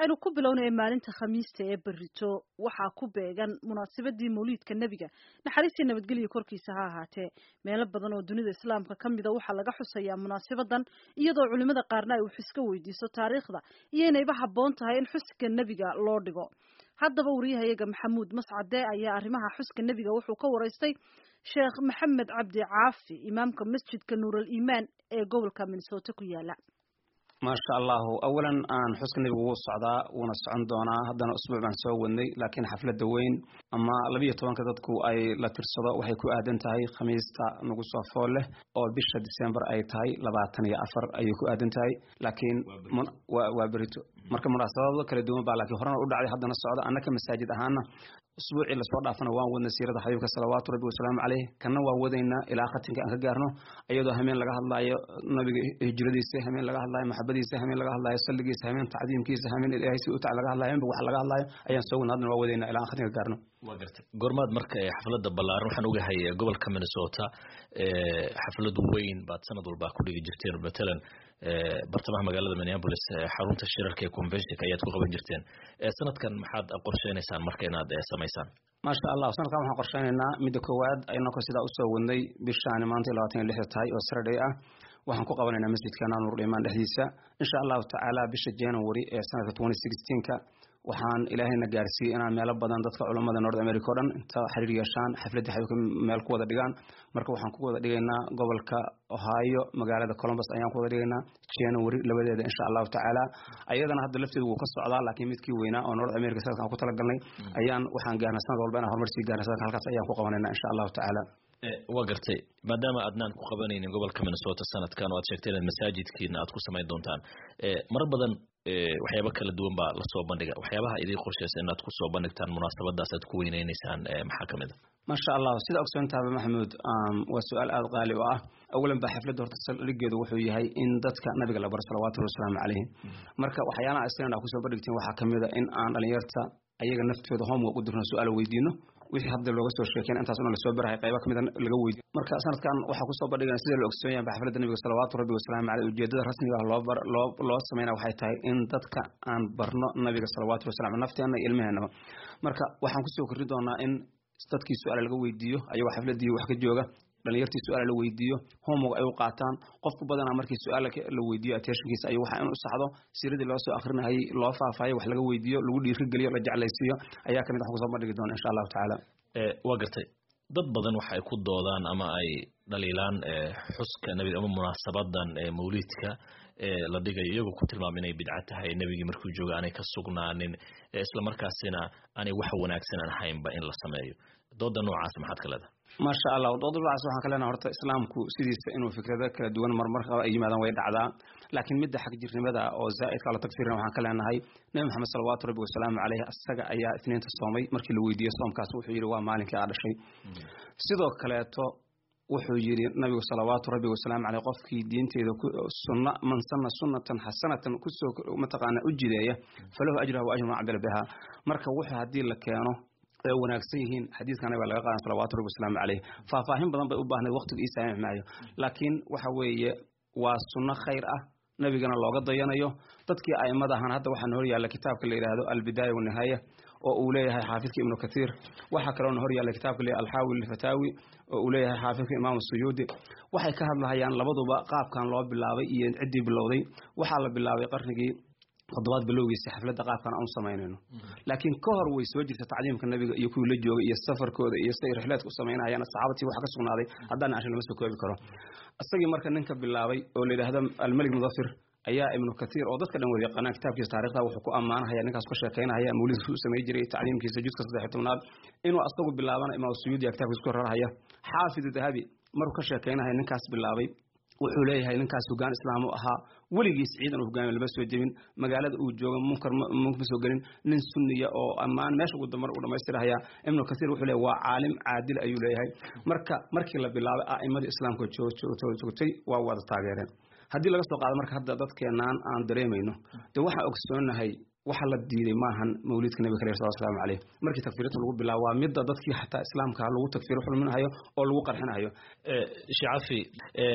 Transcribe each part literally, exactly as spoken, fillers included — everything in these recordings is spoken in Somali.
aynu ku bilownay maalinta khamiista ee berrito waxaa ku beegan munaasabadii mawliidka nebiga naxariis iyo nabadgelyo korkiisa ha ahaatee meelo badan oo dunida islaamka ka mida waxaa laga xusayaa munaasabadan iyadoo culimada qaarna ay wax iska weydiiso taariikhda iyo inayba habboon tahay in xuska nebiga loo dhigo haddaba wariyahayaga maxamuud mascade ayaa arrimaha xuska nebiga wuxuu ka waraystay sheekh maxamed cabdi caafi imaamka masjidka nuural iimaan ee gobolka minnesota ku yaala ما شاء الله أولاً أن حسن النبي وصعدا ونسعن دونا هذا أسبوع عن سووني لكن حفلة دوين أما لبيه طبعاً كذاتكو أي لا ترصدا وحيكو أدن تاي خميس تا نقص فوله أو بيشة ديسمبر أي تاي لبعتني أفر أيكو أدن تاي لكن من وبريتو مركب مراسلة كل دوم بالك هرنا أود عليه هذا الصعدا أنا كمساجد أهانا أسبوع إلى صعدا فنا وان ونسيرة حبيبك صلوات ربي وسلام عليه كنا وودينا إلى آخر كأنك جارنا أيضا همين لقاه الله نبي هجرة سه همين لقاه الله محبة سه همين لقاه الله يسلق سه همين تعظيم كيس همين الإلهي سوء تعالى لقاه الله ينبغي لقاه الله أيام سوون هذا وودينا إلى آخر كأنك جارنا وقرت قرماد مركة حفلة دبلار روح نوجه هي قبل كم من سوتا حفلة وين بعد سنة دول باكل جرتين مثلا برتمه مقالة مينيابوليس حرونت الشركة كونفنشن كيات وقبل جرتين سنة كان محد قرشين إنسان مركينا سميسان ما شاء الله سنة كان محد قرشين إننا مدكواد أينا كسيدا أسوأ وندي بالشان مانتي لاتين اللي هتاي أسردية وحنكو قبلنا مسجد كان نور الإيمان الحديثة إن شاء الله تعالى بشجعنا جانوري سنة ألفين وستة عشر waxaan ilaahayna gaarsiiyay inaan meelo badan dadka culimada North America oo dhan inta xiriir yeeshaan xafladda xayuka meel ku wada dhigaan marka waxaan ku wada dhigaynaa gobolka Ohio magaalada Columbus ayaan ku wada dhigaynaa January labadeeda insha Allah taala ayadana hadda lafteedu wuu ka socdaa laakiin midkii weynaa oo North America sanadkan ku talagalnay ayaan waxaan gaarnaa sanad walba inaan horumar sii gaarnaa sanadkan halkaas ayaan ku qabanaynaa insha Allah taala وقرتي ما دام أدنان كقبنين قبل كم من صوت السنة كانوا أتشكتين المساجد كنا أتكو سماي دونتان مربضا وحيابك للدوم با لصوب بندقة وحيابها إذا خرشة إن أتكو صوب بندقتان مناسبة داسة تكوين نيسان محاكمة ده ما شاء الله سيد أقصى أنت محمود والسؤال الغالي وآه أولا بحفلة دورة الرجال وحوي هاي إن دتك نبي الله برس صلوات والسلام عليه مركب وحيانا أسرنا أكو صوب بندقتين وحاكمة ده إن أن اليرتا أيها النفط في ضهم وقدرنا سؤال ويدينه wixii hadda looga soo sheekeen intaas oo la soo barahay qaybo kamid ah laga weydiyo marka sanadkan waxa ku soo badhigan sida loo ogsoon yahay xafladda nabiga sallallahu alayhi wa sallam عليه ujeedada rasmiga ah loo bar loo loo sameeyay waxay tahay in dadka aan barno nabiga sallallahu alayhi wa sallam nafteena ilmaheena marka waxaan ku soo kordhi doonaa in dadkii su'aal laga weydiiyo ayuu xafladii wax ka jooga dhalinyartii su'aal la weydiiyo homework ay u qaataan qofku badanaa markii su'aal la weydiiyo attentionkiisa ayuu waxa inuu saxdo siradii loo soo akhrinayay loo faafayay wax laga weydiiyo lagu dhiirigeliyo la jeclaysiiyo ayaa kamid ah ku soo bandhigi doona insha Allah taala ee waqti dad badan waxa ay ku doodaan ama ay dhaliilaan xuska nabiga ama munaasabadan mawlidka la dhigayo iyagu ku tilmaamay inay bidca tahay nabiga markuu joogo aanay ka sugnaanin isla markaasina aanay wax wanaagsan aan ahaynba in la sameeyo dooda noocaas maxaad ka leedahay ما شاء الله ودود الله سبحانه وتعالى هرت إسلامكو سيديس إنه فكرة كلا دوان مرمر أي ماذا ويد عدا لكن مدة حق جرني ماذا أو زائد على تكفيرنا وحنا كلنا هاي نبي محمد صلى الله عليه وسلم عليه السجع أي اثنين تصومي مركي الويدية صوم كاسو حيروا ومالك على شيء سيدو كلاته وحجير النبي صلى الله عليه وسلم على قف في دين تيذو سنة من سنة سنة حسنة كسو متقنا أجدية فله أجره وأجر عدل بها مركب وحى هدي لك كانوا وناقصيهن حديث كان يبقى لقاء صلى الله عليه وسلم عليه ففاهم بدن بأبهنا وقت الإسلام معه لكن وحوي والسنة خير أه نبي قال الله قد ينايو تذكي أي مدى هن هذا وحنوري على كتاب اللي هذا البداية والنهاية وأوليها حافظ ابن كثير وحكروا نهوري على كتاب اللي الحاوي الفتاوي وأوليها حافظ إمام السيودي وحكى هذا هيان لبضوا بقى قاب كان الله بالله يعدي بالله وحال بالله قرنجي خطوات بلوغي حفلة دقائق كان أمس سمينه لكن كهر ويسوجي تعليم النبي يكون لجوا يسافر كود يستير رحلات وسمينها يعني الصحابة وحكسون هذه عدنا عشان لمسك كوي بكرة السجي مركز ننكب بالله واللي هذا الملك مظفر أيها ابن كثير أوضح كلام وذي قناة كتاب كيس تاريخه وحكوا أمانة هي نكاس كشة كينا هي مولد سمي يجري تعليم كيس جود كسر حتمناد إنه أصدق بالله أنا إمام السيودي كتاب كيس كرر هي حافظ الذهبي مرو كشة كينا هي نكاس بالله وحوليها إنك سوقان إسلام وها ولقي سعيدا وفقان اللي بس وجبين مقالة وجوه منكر ممكن سوقين من سنية أو أمان ماشي قد مر ولا ما يصير هيا إنه كثير وحوليه وعالم عادل أيوليه هاي مركا مركي الله بالله أئمة الإسلام كتشو تشو تشو تشو تي ووضع تاجرين هدي لقى سوق على مركا هذا ضد كينان عن دريمينه توحى أكسرنا هاي وحلا الدين معهن مولد النبي صلى الله عليه وسلم عليه مركي تكفيرته الغب بالله ومدة ضد كي حتى إسلام كهلو تكفير حلو منها هيو أو الوقر حنا هيو شعفي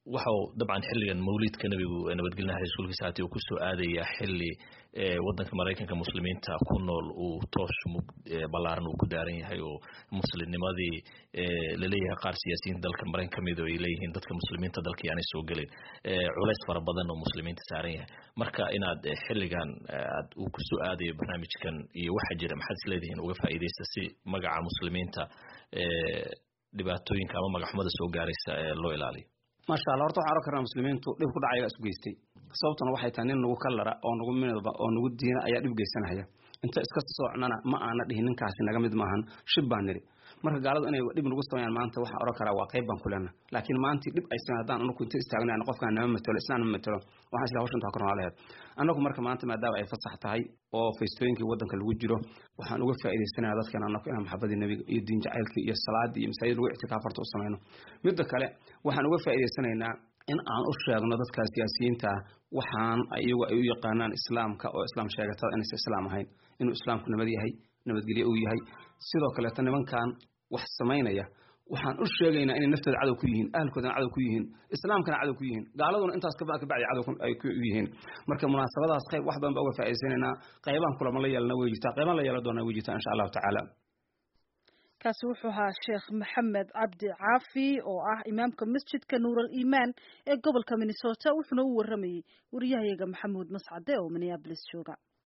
waxau dabcan xilligan mawlidka nabigu nabadgelnaha rasuulkiisa haati uu ku soo aadaya xilli wadanka Mareykanka muslimiinta ku nool uu toos balaaran uu ku daaran yahay oo muslimnimadii la leeyahay qaar siyaasiyiin dalka Mareykanka kamid oo ay leeyihiin dadka muslimiinta dalka yaani soo galeen culays fara badan oo muslimiinta saaran yahay marka inaad xilligan aad uu ku soo aadayo barnaamijkan iyo waxa jira maxaad isleedihiin uga faa'iideysta si magaca muslimiinta dhibaatooyinka ama magaxumada soo gaaraysa loo ilaaliyo ما شاء الله horta waxaan arkaa muslimiintu dhib ku dhacay isku geystay sababtuna waxay tahay in nagu kallara oo nagu midba oo nagu diina ayaa dhib geysanaya inta iska socnana ma aana dhihin ninkaasi naga mid maahan shib baan niri marka gaaladu inay dhib nagu sameeyaan maanta waxa oran karaa waa qayb baan ku leenahay laakiin maanta dhib ay sameeyaan anagu inta istaagnaan qofkaan nama matalo islaan ma matalo waxaan isla hawshan taa kornaa lahayd anagu marka maanta maadaama ay fasax tahay oo feestooyinkii wadanka lagu jiro waxaan uga faa'iideysanayaa dadkan anagu inaan maxabadii nabiga iyo diin jacaylka iyo salaada iyo masaajid lagu ictikaafarto u sameeyno mid kale waxaan uga faa'iideysanaynaa in aan u sheegno dadka siyaasiyiinta waxaan ayagu ay u yaqaanaan islaamka oo islaam sheegatada inay islaam ahayn inuu islaamku nabad yahay nabadgelyo uu yahay sidoo kale tan nimankan wax sameynaya waxaan u sheegaynaa inay naftooda cadow ku yihiin ahlkoodana cadow ku yihiin islaamkana cadow ku yihiin gaaladuna intaas ka bacdi cadow ay ku yihiin marka munaasabadaas qayb wax badan baa uga faa'iideysanayna qaybahan kulama la yeelana way jirtaa qaybahan la yeelan doona way jirtaa insha Allah ta'ala kaasi wuxuu ahaa sheekh maxamed cabdi caafi oo ah imaamka masjidka nuur al-iimaan ee gobolka Minnesota wuxuuna u waramayay wariyahayaga maxamuud mascade oo Minneapolis jooga